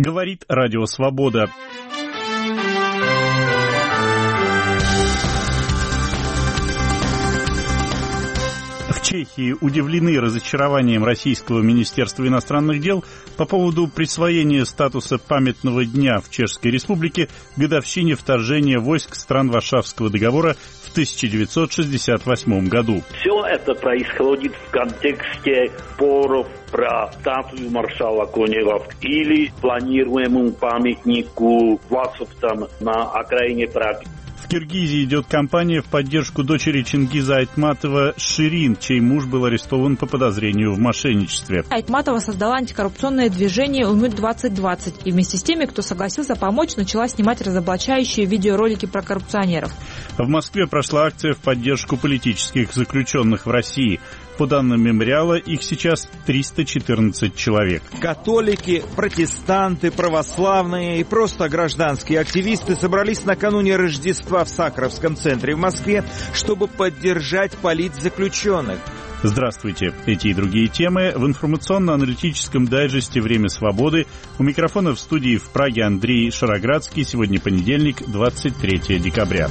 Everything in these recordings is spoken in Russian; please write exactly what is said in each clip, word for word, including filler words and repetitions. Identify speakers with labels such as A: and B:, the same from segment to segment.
A: Говорит Радио Свобода. В Чехии удивлены разочарованием Российского Министерства иностранных дел по поводу присвоения статуса памятного дня в Чешской Республике к годовщине вторжения войск стран Варшавского договора в тысяча девятьсот шестьдесят восьмом году.
B: Все это происходит в контексте споров про статую маршала Конева или планируемому памятнику власовцам на окраине Праги.
A: В Киргизии идет кампания в поддержку дочери Чингиза Айтматова Ширин, чей муж был арестован по подозрению в мошенничестве.
C: Айтматова создала антикоррупционное движение «Умют двадцать двадцать» и вместе с теми, кто согласился помочь, начала снимать разоблачающие видеоролики про коррупционеров.
A: В Москве прошла акция в поддержку политических заключенных в России. По данным мемориала, их сейчас триста четырнадцать человек.
D: Католики, протестанты, православные и просто гражданские активисты собрались накануне Рождества в Сахаровском центре в Москве, чтобы поддержать политзаключенных.
A: Здравствуйте. Эти и другие темы в информационно-аналитическом дайджесте «Время свободы». У микрофона в студии в Праге Андрей Шароградский. Сегодня понедельник, двадцать третьего декабря.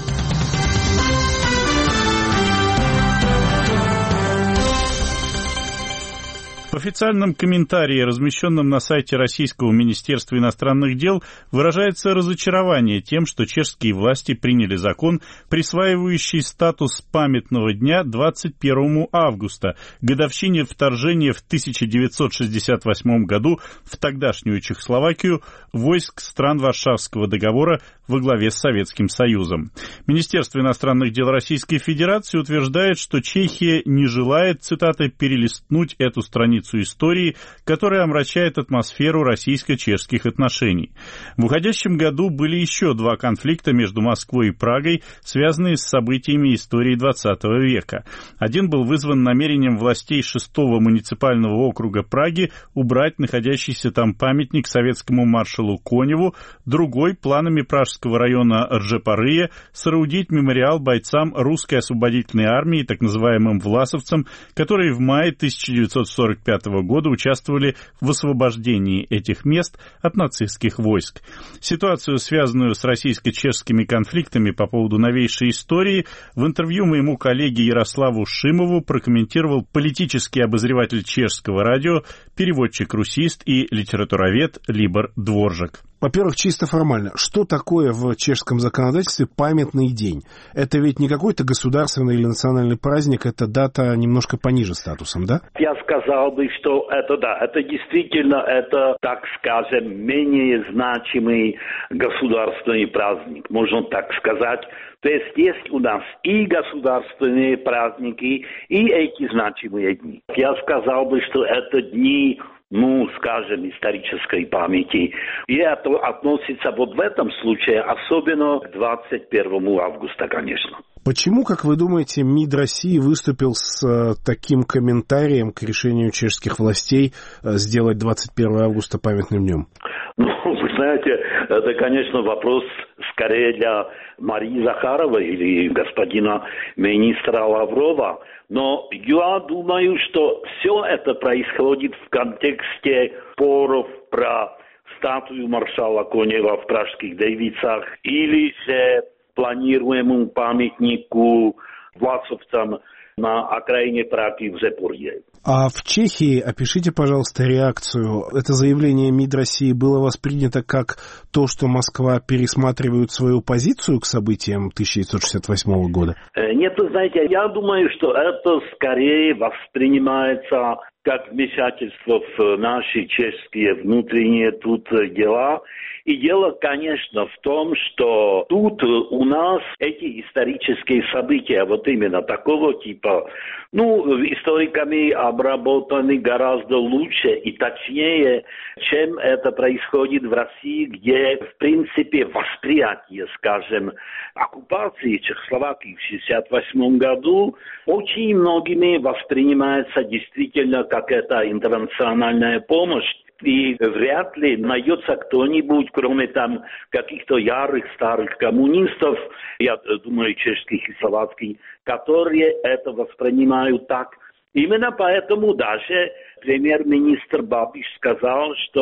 A: В официальном комментарии, размещенном на сайте Российского Министерства иностранных дел, выражается разочарование тем, что чешские власти приняли закон, присваивающий статус памятного дня двадцать первого августа, годовщине вторжения в тысяча девятьсот шестьдесят восьмом году в тогдашнюю Чехословакию войск стран Варшавского договора во главе с Советским Союзом. Министерство иностранных дел Российской Федерации утверждает, что Чехия не желает, цитата, «перелистнуть эту страницу истории, которая омрачает атмосферу российско-чешских отношений». В уходящем году были еще два конфликта между Москвой и Прагой, связанные с событиями истории двадцатого века. Один был вызван намерением властей шестого муниципального округа Праги убрать находящийся там памятник советскому маршалу Коневу, другой — планами пражского района Ржепарыя соорудить мемориал бойцам русской освободительной армии, так называемым власовцам, которые в мае тысяча девятьсот сорок пятого года участвовали в освобождении этих мест от нацистских войск. Ситуацию, связанную с российско-чешскими конфликтами по поводу новейшей истории, в интервью моему коллеге Ярославу Шимову прокомментировал политический обозреватель чешского радио, переводчик-русист и литературовед Либор Дворжак.
E: Во-первых, чисто формально, что такое в чешском законодательстве памятный день? Это ведь не какой-то государственный или национальный праздник, это дата немножко пониже статусом, да?
B: Я сказал бы, что это да, это действительно, это, так скажем, менее значимый государственный праздник, можно так сказать. То есть есть у нас и государственные праздники, и эти значимые дни. Я сказал бы, что это дни, ну, скажем, исторической памяти. И это относится вот в этом случае особенно к двадцать первого августа, конечно.
E: Почему, как вы думаете, МИД России выступил с э, таким комментарием к решению чешских властей э, сделать двадцать первого августа памятным днем?
B: Ну, вы знаете, это, конечно, вопрос скорее для Марии Захаровой или господина министра Лаврова. Но я думаю, что все это происходит в контексте споров про статую маршала Конева в Пражских Дейвицах или же планируемому памятнику власовцам на окраине Праги в Ржепарые.
E: А в Чехии, опишите, пожалуйста, реакцию. Это заявление МИД России было воспринято как то, что Москва пересматривает свою позицию к событиям тысяча девятьсот шестьдесят восьмого года?
B: Нет, вы знаете, я думаю, что это скорее воспринимается как вмешательство в наши чешские внутренние тут дела. И дело, конечно, в том, что тут у нас эти исторические события, вот именно такого типа, ну, историками обработаны гораздо лучше и точнее, чем это происходит в России, где, в принципе, восприятие, скажем, оккупации Чехословакии в шестьдесят восьмом году очень многими воспринимается действительно как это интернациональная помощь. И вряд ли найдется кто-нибудь, кроме там каких-то ярых старых коммунистов, я думаю, чешских и словацких, которые это воспринимают так. Именно поэтому даже премьер-министр Бабиш сказал, что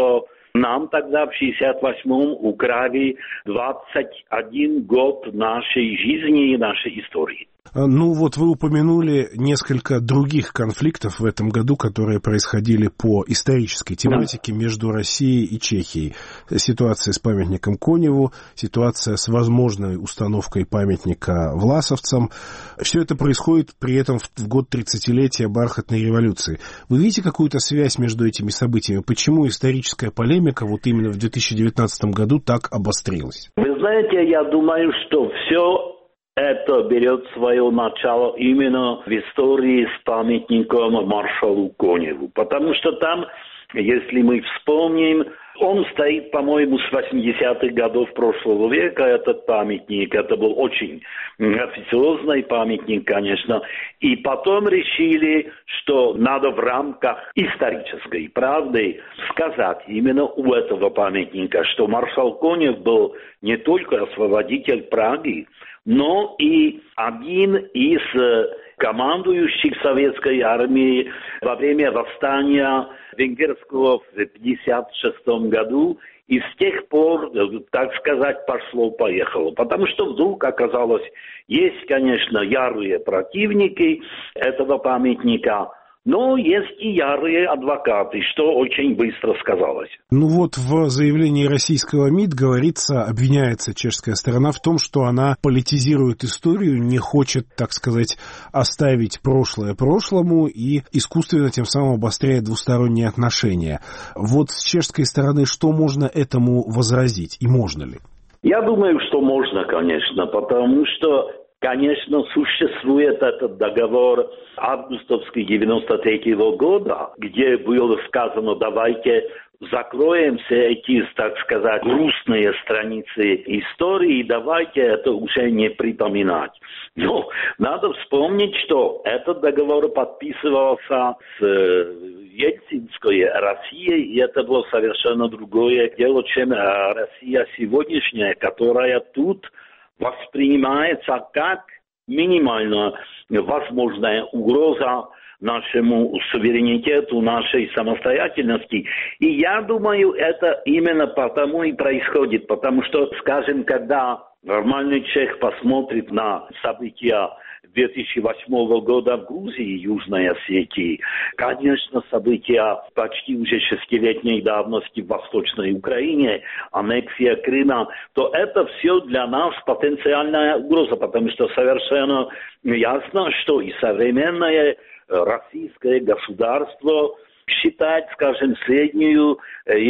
B: Нам тогда в шестьдесят восьмом украли двадцать один год нашей жизни и нашей истории.
E: Ну вот вы упомянули несколько других конфликтов в этом году, которые происходили по исторической тематике да. между Россией и Чехией. Ситуация с памятником Коневу, ситуация с возможной установкой памятника власовцам. Все это происходит при этом в год тридцатилетия Бархатной революции. Вы видите какую-то связь между этими событиями? Почему историческая полемика вот именно в две тысячи девятнадцатом году так обострилась?
B: Вы знаете, я думаю, что все это берет свое начало именно в истории с памятником маршалу Коневу. Потому что там, если мы вспомним, он стоит, по-моему, с восьмидесятых годов прошлого века, этот памятник. Это был очень официозный памятник, конечно. И потом решили, что надо в рамках исторической правды сказать именно у этого памятника, что маршал Конев был не только освободитель Праги, но и один из командующих советской армией во время восстания венгерского в пятьдесят шестом году. И с тех пор, так сказать, пошло-поехало. Потому что вдруг оказалось, есть, конечно, ярые противники этого памятника, но есть и ярые адвокаты, что очень быстро сказалось.
E: Ну вот в заявлении российского МИД говорится, обвиняется чешская сторона в том, что она политизирует историю, не хочет, так сказать, оставить прошлое прошлому и искусственно тем самым обостряет двусторонние отношения. Вот с чешской стороны что можно этому возразить и можно ли?
B: Я думаю, что можно, конечно, потому что конечно, существует этот договор августовский девяносто третьего года, где было сказано, давайте закроем все эти, так сказать, грустные страницы истории, и давайте это уже не припоминать. Но надо вспомнить, что этот договор подписывался с Ельцинской Россией, и это было совершенно другое дело, чем Россия сегодняшняя, которая тут воспринимается как минимально возможная угроза нашему суверенитету, нашей самостоятельности. И я думаю, это именно потому и происходит, потому что, скажем, когда нормальный чех посмотрит на события две тысячи восьмого года в Грузии, Южной Осетии, конечно, события почти уже шестилетней давности в Восточной Украине, аннексия Крыма, то это все для нас потенциальная угроза, потому что совершенно ясно, что и современное российское государство считает, скажем, среднюю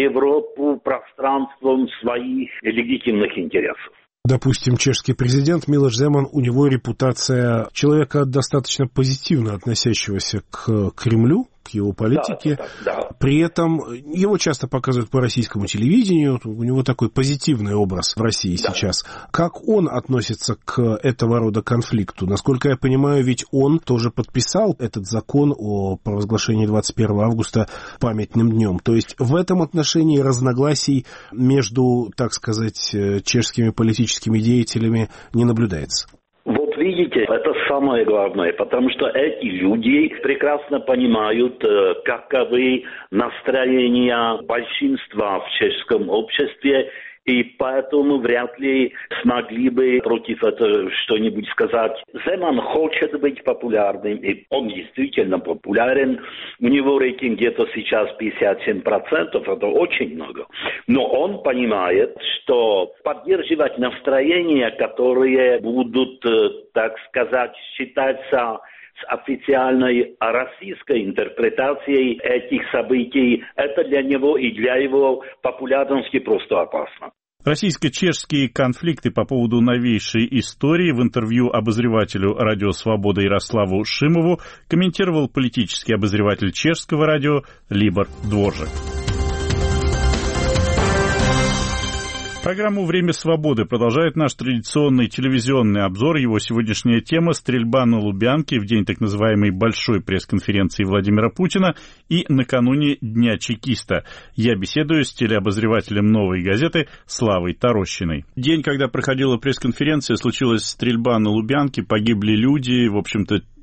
B: Европу пространством своих легитимных интересов.
E: Допустим, чешский президент Милош Земан, у него репутация человека достаточно позитивно относящегося к Кремлю, к его политике. Да, да, да. При этом его часто показывают по российскому телевидению, у него такой позитивный образ в России да. сейчас. Как он относится к этого рода конфликту? Насколько я понимаю, ведь он тоже подписал этот закон о провозглашении двадцать первого августа памятным днем. То есть в этом отношении разногласий между, так сказать, чешскими политическими деятелями не наблюдается.
B: Видите, это самое главное, потому что эти люди прекрасно понимают, каковы настроения большинства в чешском обществе, и поэтому вряд ли смогли бы против этого что-нибудь сказать. Земан хочет быть популярным, и он действительно популярен. У него рейтинг где-то сейчас пятьдесят семь процентов, это очень много. Но он понимает, что поддерживать настроения, которые будут, так сказать, считаться с официальной российской интерпретацией этих событий, это для него и для его популярности просто опасно.
A: Российско-чешские конфликты по поводу новейшей истории в интервью обозревателю «Радио Свобода» Ярославу Шимову комментировал политический обозреватель чешского радио Либор Дворжак. Программу «Время свободы» продолжает наш традиционный телевизионный обзор. Его сегодняшняя тема – стрельба на Лубянке в день так называемой большой пресс-конференции Владимира Путина и накануне Дня чекиста. Я беседую с телеобозревателем «Новой газеты» Славой Тарощиной. День, когда проходила пресс-конференция, случилась стрельба на Лубянке, погибли люди, в общем-то,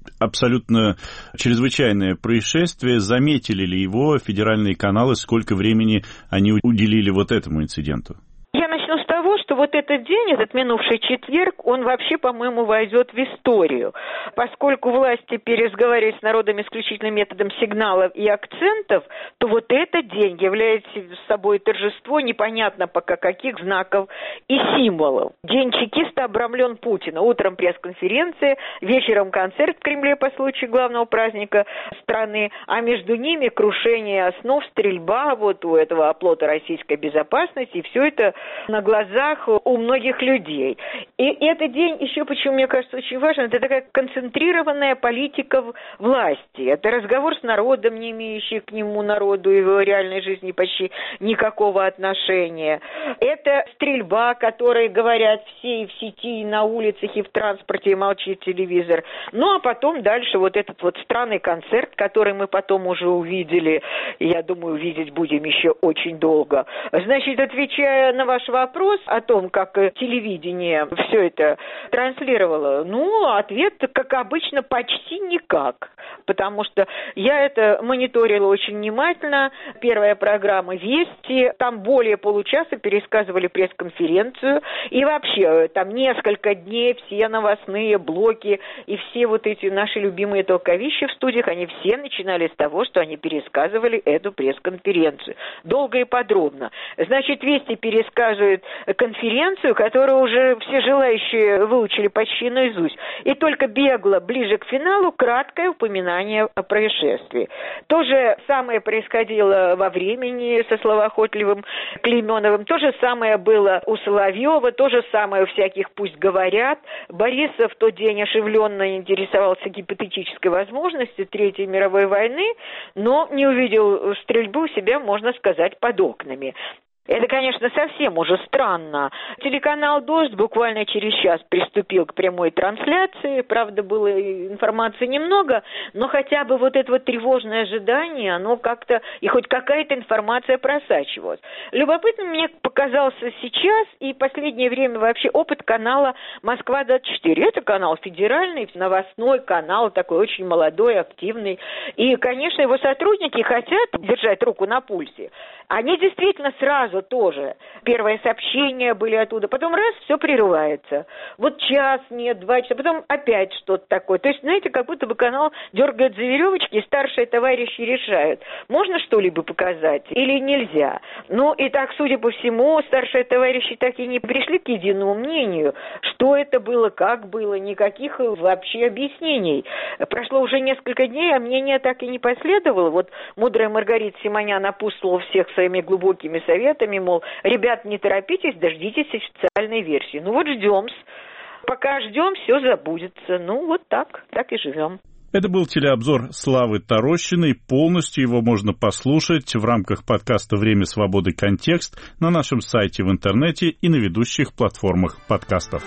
A: абсолютно чрезвычайное происшествие. Заметили ли его федеральные каналы, сколько времени они уделили вот этому инциденту?
F: Я начну с того, что вот этот день, этот минувший четверг, он вообще, по-моему, войдет в историю, поскольку власть теперь разговаривает с народом исключительно методом сигналов и акцентов, то вот этот день является собой торжество непонятно пока каких знаков и символов. День чекиста обрамлен Путина. Утром пресс-конференция, вечером концерт в Кремле по случаю главного праздника страны, а между ними крушение основ, стрельба вот у этого оплота российской безопасности, и все это на глазах у многих людей. И этот день еще, почему мне кажется очень важным, это такая концентрированная политика власти. Это разговор с народом, не имеющий к нему народу и в реальной жизни почти никакого отношения. Это стрельба, которой говорят все и в сети, и на улицах, и в транспорте, и молчит телевизор. Ну, а потом дальше вот этот вот странный концерт, который мы потом уже увидели, я думаю, увидеть будем еще очень долго. Значит, отвечая на ваш вопрос о том, как телевидение все это транслировало, ну, ответ, как обычно, почти никак. Потому что я это мониторила очень внимательно. Первая программа «Вести», там более получаса пересказывали пресс-конференцию. И вообще, там несколько дней все новостные блоки и все вот эти наши любимые толковища в студиях, они все начинали с того, что они пересказывали эту пресс-конференцию. Долго и подробно. Значит, «Вести» пересказывают конференцию, которую уже все желающие выучили почти наизусть. И только бегло, ближе к финалу, краткое упоминание о происшествии. То же самое происходило во времени со словоохотливым Клейменовым. То же самое было у Соловьева, то же самое у всяких «Пусть говорят». Борисов в тот день оживленно интересовался гипотетической возможностью Третьей мировой войны, но не увидел стрельбы у себя, можно сказать, под окнами. Это, конечно, совсем уже странно. Телеканал «Дождь» буквально через час приступил к прямой трансляции. Правда, было информации немного, но хотя бы вот это вот тревожное ожидание, оно как-то, и хоть какая-то информация просачивалась. Любопытным мне показался сейчас и в последнее время вообще опыт канала «Москва-двадцать четыре». Это канал федеральный, новостной канал, такой очень молодой, активный. И, конечно, его сотрудники хотят держать руку на пульсе. Они действительно сразу тоже. Первые сообщения были оттуда, потом раз, все прерывается. Вот час нет, два часа, потом опять что-то такое. То есть, знаете, как будто бы канал дергает за веревочки, и старшие товарищи решают, можно что-либо показать или нельзя. Ну, и так, судя по всему, старшие товарищи так и не пришли к единому мнению, что это было, как было, никаких вообще объяснений. Прошло уже несколько дней, а мнение так и не последовало. Вот мудрая Маргарита Симонян напутствовала всех своими глубокими советами, мол, ребят, не торопитесь, дождитесь официальной версии. Ну вот ждем-с. Пока ждем, все забудется. Ну вот так, так и живем.
A: Это был телеобзор Славы Тарощиной. Полностью его можно послушать в рамках подкаста «Время свободы. Контекст» на нашем сайте в интернете и на ведущих платформах подкастов.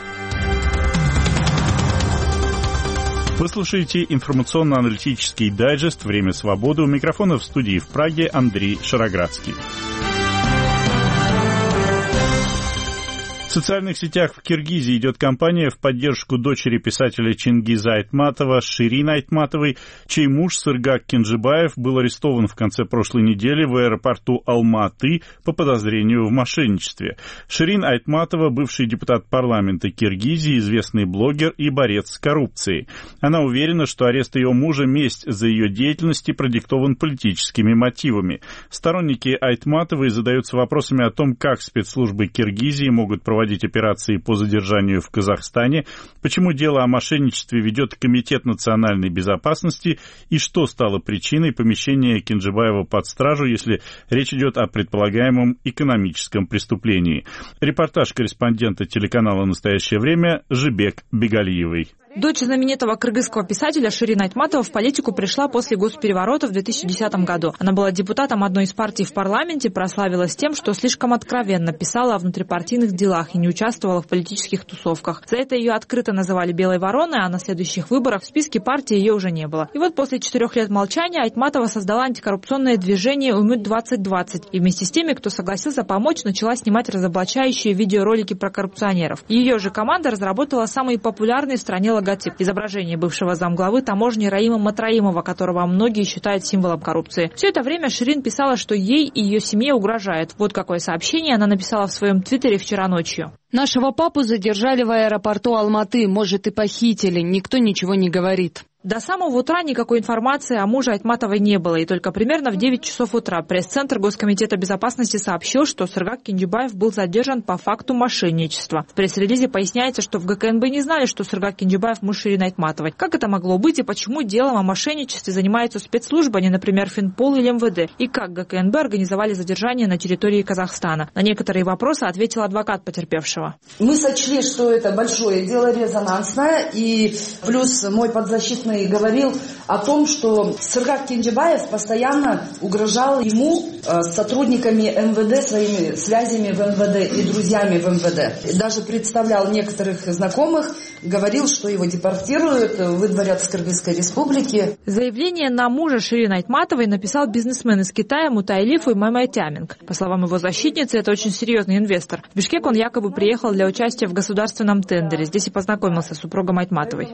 A: Вы слушаете информационно-аналитический дайджест «Время свободы». У микрофона в студии в Праге Андрей Шароградский. В социальных сетях в Киргизии идет кампания в поддержку дочери писателя Чингиза Айтматова Ширин Айтматовой, чей муж Сыргак Кенжибаев был арестован в конце прошлой недели в аэропорту Алма-Аты по подозрению в мошенничестве. Ширин Айтматова – бывший депутат парламента Киргизии, известный блогер и борец с коррупцией. Она уверена, что арест ее мужа – месть за ее деятельность и продиктован политическими мотивами. Сторонники Айтматовой задаются вопросами о том, как спецслужбы Киргизии могут проводить проводить операции по задержанию в Казахстане, почему дело о мошенничестве ведет Комитет национальной безопасности и что стало причиной помещения Кенжибаева под стражу, если речь идет о предполагаемом экономическом преступлении. Репортаж корреспондента телеканала «Настоящее время» Жибек Бегалиевой.
C: Дочь знаменитого кыргызского писателя Ширин Айтматова в политику пришла после госпереворота в две тысячи десятом году. Она была депутатом одной из партий в парламенте, прославилась тем, что слишком откровенно писала о внутрипартийных делах и не участвовала в политических тусовках. За это ее открыто называли «белой вороной», а на следующих выборах в списке партии ее уже не было. И вот после четырех лет молчания Айтматова создала антикоррупционное движение «Умют двадцать двадцать» и вместе с теми, кто согласился помочь, начала снимать разоблачающие видеоролики про коррупционеров. Ее же команда разработала самый популярный в стране логотип логотип – изображение бывшего замглавы таможни Раима Матраимова, которого многие считают символом коррупции. Все это время Ширин писала, что ей и ее семье угрожает. Вот какое сообщение она написала в своем твиттере вчера ночью.
G: «Нашего папу задержали в аэропорту Алматы, может, и похитили, никто ничего не говорит».
C: До самого утра никакой информации о муже Айтматовой не было, и только примерно в девять часов утра пресс-центр Госкомитета безопасности сообщил, что Сыргак Кенжебаев был задержан по факту мошенничества. В пресс-релизе поясняется, что в ГКНБ не знали, что Сыргак Кенжебаев муж Ширин Айтматовой. Как это могло быть и почему делом о мошенничестве занимаются спецслужбы, а не, например, Финпол или МВД? И как ГКНБ организовали задержание на территории Казахстана? На некоторые вопросы ответил адвокат потерпевшего.
H: Мы сочли, что это большое дело, резонансное, и плюс мой подзащитный говорил о том, что Сыргак Кенжебаев постоянно угрожал ему э, с сотрудниками МВД, своими связями в МВД и друзьями в МВД. Даже представлял некоторых знакомых, говорил, что его депортируют, выдворят с Кыргызской республики.
C: Заявление на мужа Ширин Айтматовой написал бизнесмен из Китая Мутайлиф Маймайтяминг. По словам его защитницы, это очень серьезный инвестор. В Бишкек он якобы приехал для участия в государственном тендере. Здесь и познакомился с супругом Айтматовой.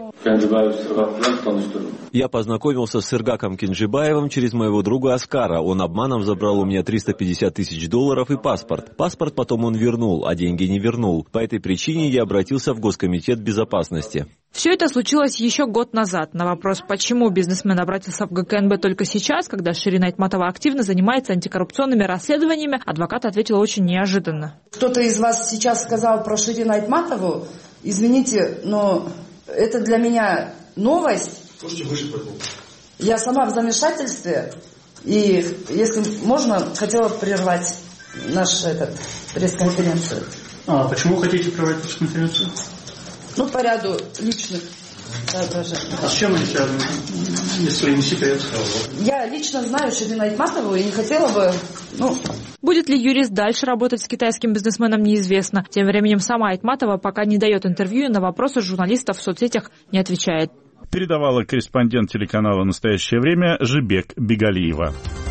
I: Я познакомился с Сыргаком Кенжебаевым через моего друга Оскара. Он обманом забрал у меня триста пятьдесят тысяч долларов и паспорт. Паспорт потом он вернул, а деньги не вернул. По этой причине я обратился в Госкомитет безопасности.
C: Все это случилось еще год назад. На вопрос, почему бизнесмен обратился в ГКНБ только сейчас, когда Ширин Айтматова активно занимается антикоррупционными расследованиями, адвокат ответил очень неожиданно.
H: Кто-то из вас сейчас сказал про Ширин Айтматову. Извините, но это для меня новость. Я сама в замешательстве, и, если можно, хотела прервать нашу этот, пресс-конференцию.
J: А почему хотите прервать пресс-конференцию?
H: Ну, по ряду личных соображений.
J: А с чем они связаны, если не секрет?
H: Я лично знаю Ширин Айтматову и не хотела бы... Ну...
C: Будет ли юрист дальше работать с китайским бизнесменом, неизвестно. Тем временем сама Айтматова пока не дает интервью и на вопросы журналистов в соцсетях не отвечает.
A: Передавала корреспондент телеканала «Настоящее время» Жибек Бегалиева.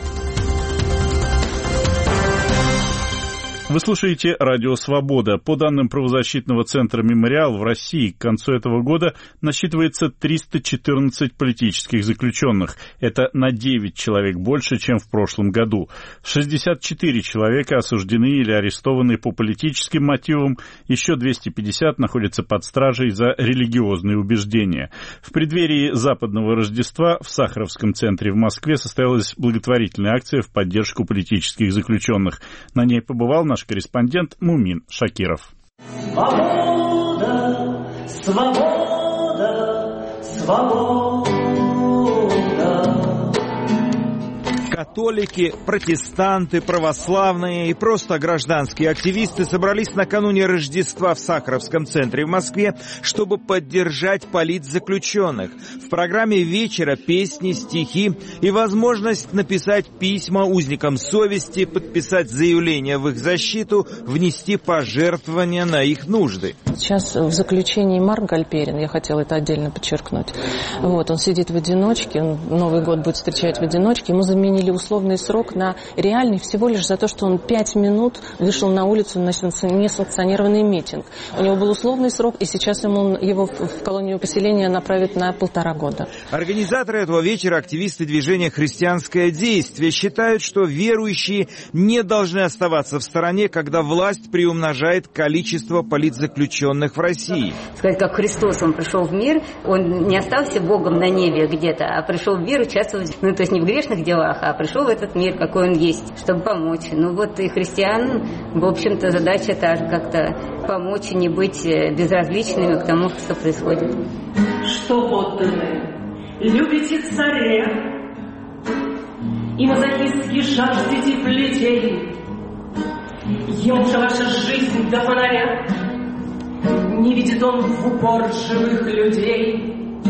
A: Вы слушаете «Радио Свобода». По данным правозащитного центра «Мемориал», в России к концу этого года насчитывается триста четырнадцать политических заключенных. Это на девять человек больше, чем в прошлом году. шестьдесят четыре человека осуждены или арестованы по политическим мотивам, еще двести пятьдесят находятся под стражей за религиозные убеждения. В преддверии западного Рождества в Сахаровском центре в Москве состоялась благотворительная акция в поддержку политических заключенных. На ней побывал наш корреспондент Мумин Шакиров.
K: Свобода, свобода, свобода.
D: Католики, протестанты, православные и просто гражданские активисты собрались накануне Рождества в Сахаровском центре в Москве, чтобы поддержать политзаключенных. В программе вечера песни, стихи и возможность написать письма узникам совести, подписать заявление в их защиту, внести пожертвования на их нужды.
L: Сейчас в заключении Марк Гальперин, я хотела это отдельно подчеркнуть. Вот, он сидит в одиночке, он Новый год будет встречать в одиночке, ему заменили условный срок на реальный всего лишь за то, что он пять минут вышел на улицу на несанкционированный митинг. У него был условный срок, и сейчас ему его в колонию поселения направят на полтора года.
D: Организаторы этого вечера, активисты движения «Христианское действие», считают, что верующие не должны оставаться в стороне, когда власть приумножает количество политзаключенных в России.
M: Сказать, как Христос, он пришел в мир, он не остался Богом на небе где-то, а пришел в мир участвовать, ну, то есть не в грешных делах, а пришел в этот мир, какой он есть, чтобы помочь. Ну вот и христиан, в общем-то, задача та же, как-то помочь и не быть безразличными к тому, что происходит.
K: Что подданные, любите царя и мазохистски жаждете плетей. Ему же ваша жизнь до фонаря, не видит он в упор живых людей.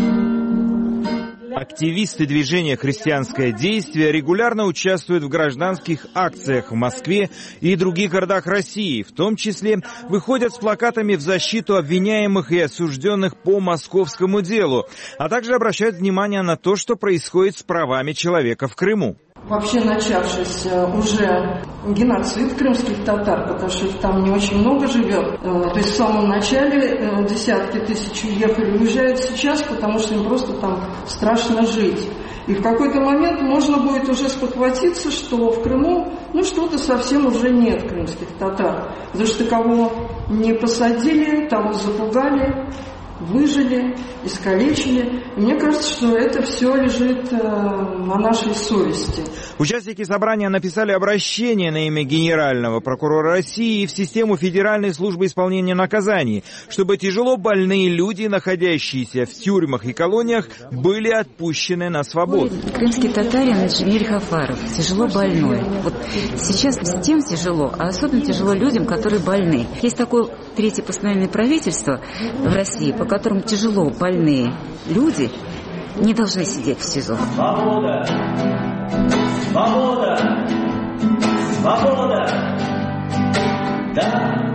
D: Активисты движения «Христианское действие» регулярно участвуют в гражданских акциях в Москве и других городах России, в том числе выходят с плакатами в защиту обвиняемых и осужденных по московскому делу, а также обращают внимание на то, что происходит с правами человека в Крыму.
N: вообще начавшийся уже геноцид крымских татар, потому что их там не очень много живет. То есть в самом начале десятки тысяч уехали, уезжают сейчас, потому что им просто там страшно жить. И в какой-то момент можно будет уже спохватиться, что в Крыму, ну, что-то совсем уже нет крымских татар. Потому что кого не посадили, того запугали, выжили, искалечили. И мне кажется, что это все лежит э, на нашей совести.
D: Участники собрания написали обращение на имя Генерального прокурора России в систему Федеральной службы исполнения наказаний, чтобы тяжело больные люди, находящиеся в тюрьмах и колониях, были отпущены на свободу.
O: Крымский татарин Эджемиль Хафаров, тяжело больной. Вот сейчас всем тяжело, а особенно тяжело людям, которые больны. Есть такое третье постановление правительства в России, по которому тяжело больные люди не должны сидеть в СИЗО.
P: Свобода! Свобода! Свобода! Да!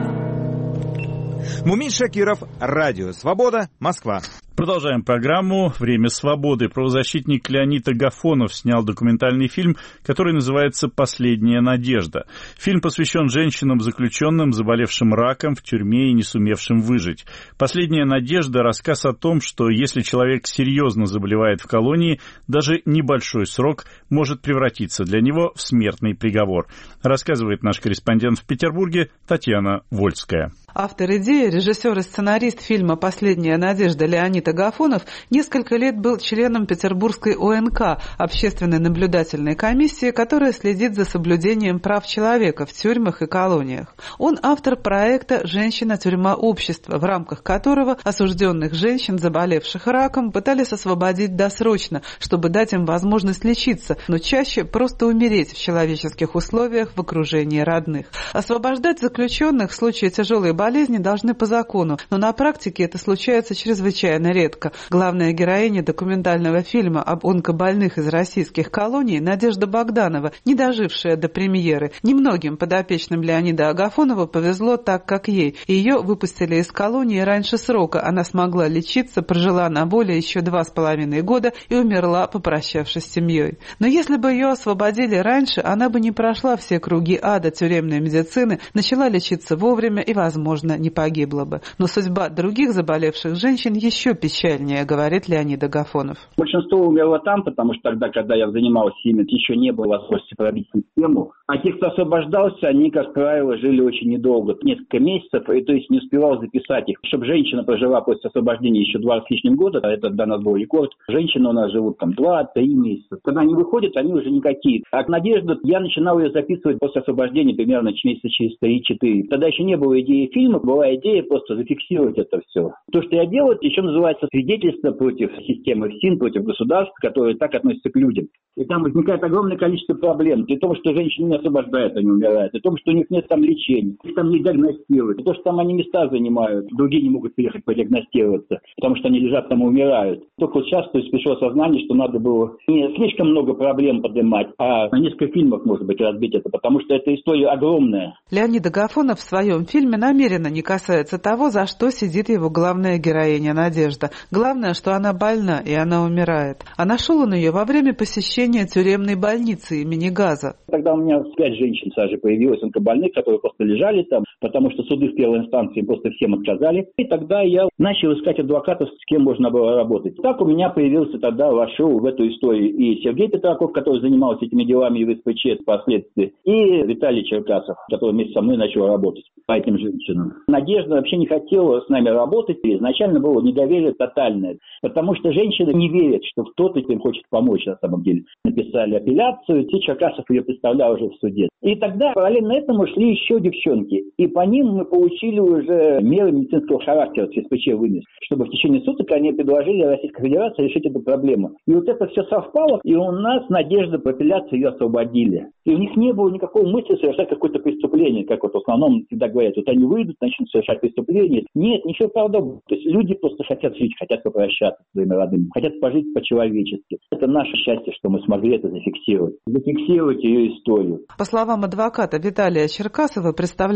D: Мумин Шакиров, Радио Свобода, Москва.
A: Продолжаем программу «Время свободы». Правозащитник Леонид Агафонов снял документальный фильм, который называется «Последняя надежда». Фильм посвящен женщинам-заключенным, заболевшим раком в тюрьме и не сумевшим выжить. «Последняя надежда» — рассказ о том, что если человек серьезно заболевает в колонии, даже небольшой срок может превратиться для него в смертный приговор. Рассказывает наш корреспондент в Петербурге Татьяна Вольская.
Q: Автор идеи, режиссер и сценарист фильма «Последняя надежда» Леонид Агафонов несколько лет был членом Петербургской О Н К, общественной наблюдательной комиссии, которая следит за соблюдением прав человека в тюрьмах и колониях. Он автор проекта «Женщина-тюрьма общества», в рамках которого осужденных женщин, заболевших раком, пытались освободить досрочно, чтобы дать им возможность лечиться, но чаще просто умереть в человеческих условиях в окружении родных. Освобождать заключенных в случае тяжелой болезни должны по закону, но на практике это случается чрезвычайно редко. Главная героиня документального фильма об онкобольных из российских колоний Надежда Богданова, не дожившая до премьеры. Немногим подопечным Леонида Агафонова повезло так, как ей. Ее выпустили из колонии раньше срока. Она смогла лечиться, прожила на воле еще два с половиной года и умерла, попрощавшись с семьей. Но если бы ее освободили раньше, она бы не прошла все круги ада тюремной медицины, начала лечиться вовремя и, возможно, не погибла бы. Но судьба других заболевших женщин еще печальнее, говорит Леонид Агафонов.
R: Большинство умерло там, потому что тогда, когда я занимался ими, еще не было возможности пробить систему. А те, кто освобождался, они, как правило, жили очень недолго, несколько месяцев, и то есть не успевал записать их. Чтобы женщина прожила после освобождения еще два с лишним года, а это для нас был рекорд, женщины у нас живут там два-три месяца. Когда они выходят, они уже никакие. А Надежду я начинал ее записывать после освобождения примерно месяца через три-четыре. Тогда еще не было идеи фильма, была идея просто зафиксировать это все. То, что я делаю, это еще называется свидетельство против системы ФСИН, против государств, которые так относятся к людям. И там возникает огромное количество проблем. При том, что женщины не освобождают, они умирают. При том, что у них нет там лечения. Их там не диагностируют. При том, что там они места занимают. Другие не могут приехать подиагностироваться, потому что они лежат там и умирают. Только вот сейчас то есть, пришло сознание, что надо было не слишком много проблем поднимать, а на несколько фильмов, может быть, разбить это, потому что эта история огромная.
Q: Леонид Агафонов в своем фильме намеренно не касается того, за что сидит его главная героиня Надежда. Главное, что она больна, и она умирает. А нашел он ее во время посещения тюремной больницы имени Газа.
R: Тогда у меня пять женщин сразу появилось, онкобольных, которые просто лежали там, потому что суды в первой инстанции просто всем отказали. И тогда я начал искать адвокатов, с кем можно было работать. Так у меня появился тогда, вошел в эту историю и Сергей Петраков, который занимался этими делами и в эс пэ че впоследствии, и Виталий Черкасов, который вместе со мной начал работать по этим женщинам. Надежда вообще не хотела с нами работать, и изначально было недоверие тотальное, потому что женщины не верят, что кто-то им хочет помочь на самом деле. Написали апелляцию, и Черкасов ее представлял уже в суде. И тогда параллельно этому шли еще девчонки, и по ним мы получили уже меры медицинского характера, эс пэ че вынес, чтобы в течение суток они предложили Российской Федерации решить эту проблему. И вот это все совпало, и у нас Надежда по апелляции ее освободили. И у них не было никакой мысли совершать какое-то преступление, как вот в основном всегда говорят, вот они выйдут, начнут совершать преступление. Нет, ничего подобного. То есть люди просто хотят жить, хотят попрощаться с своими родными, хотят пожить по-человечески. Это наше счастье, что мы смогли это зафиксировать. Зафиксировать ее историю.
Q: По словам адвоката Виталия Черкасова, представлявшего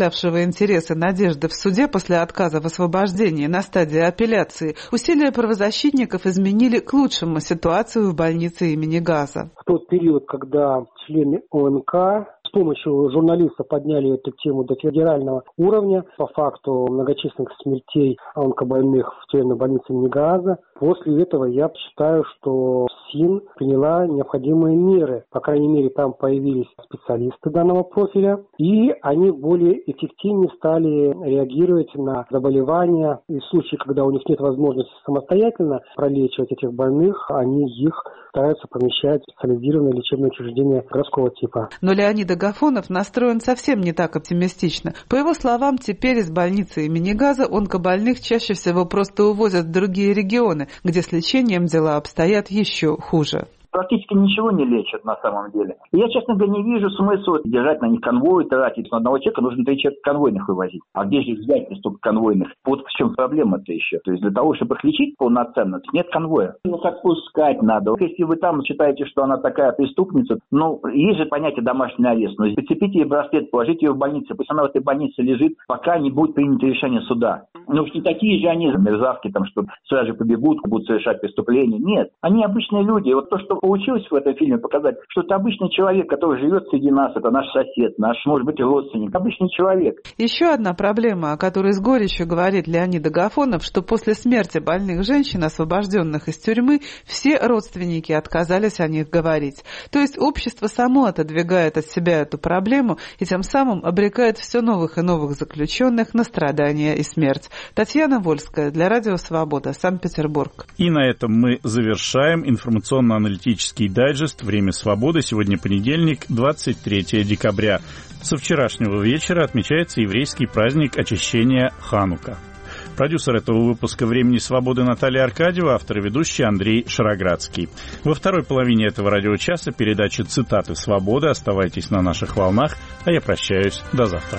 Q: свои интересы Надежды в суде после отказа в освобождении на стадии апелляции, усилия правозащитников изменили к лучшему ситуацию в больнице имени Газа.
S: В тот период, когда члены ОНК с помощью журналистов подняли эту тему до федерального уровня по факту многочисленных смертей онкобольных в тюремной больнице имени Газа, после этого я считаю, что СИН приняла необходимые меры. По крайней мере, там появились специалисты данного профиля, и они более эффективнее стали реагировать на заболевания. И в случае, когда у них нет возможности самостоятельно пролечивать этих больных, они их стараются помещать в специализированное лечебное учреждение городского типа.
Q: Но Леонид Агафонов настроен совсем не так оптимистично. По его словам, теперь из больницы имени Газа онкобольных чаще всего просто увозят в другие регионы, где с лечением дела обстоят еще хуже.
R: Практически ничего не лечат на самом деле. Я, честно говоря, не вижу смысла держать на них конвой, тратить. На одного человека нужно три человека конвойных вывозить. А где же их взять, столько конвойных? Вот в чем проблема-то еще. То есть для того, чтобы их лечить полноценно, нет конвоя. Ну, отпускать надо. Если вы там считаете, что она такая преступница, ну, есть же понятие домашний арест. Но прицепите ей браслет, положите ее в больницу. Пусть она в этой больнице лежит, пока не будет принято решение суда. Ну, уж не такие же они мерзавки, там, что сразу же побегут, будут совершать преступления. Нет. Они обычные люди. И вот то, что получилось в этом фильме показать, что это обычный человек, который живет среди нас, это наш сосед, наш, может быть, родственник, обычный человек.
Q: Еще одна проблема, о которой с горечью говорит Леонид Агафонов, что после смерти больных женщин, освобожденных из тюрьмы, все родственники отказались о них говорить. То есть общество само отодвигает от себя эту проблему и тем самым обрекает все новых и новых заключенных на страдания и смерть. Татьяна Вольская для Радио Свобода, Санкт-Петербург.
A: И на этом мы завершаем информационно-аналитический дайджест «Время свободы». Сегодня понедельник, двадцать третьего декабря. Со вчерашнего вечера отмечается еврейский праздник очищения Ханука. Продюсер этого выпуска «Времени свободы» Наталья Аркадьева, автор и ведущий Андрей Шароградский. Во второй половине этого радиочаса передача «Цитаты свободы». Оставайтесь на наших волнах, а я прощаюсь. До завтра.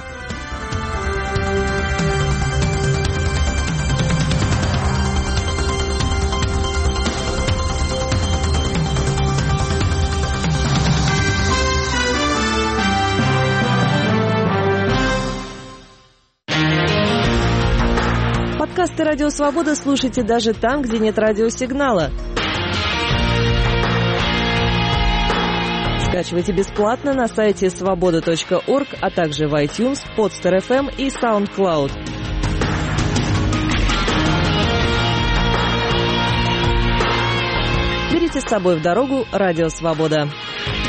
T: Подкасты «Радио Свобода» слушайте даже там, где нет радиосигнала. Скачивайте бесплатно на сайте свобода точка орг, а также в iTunes, Podster эф эм и SoundCloud. Берите с собой в дорогу «Радио Свобода».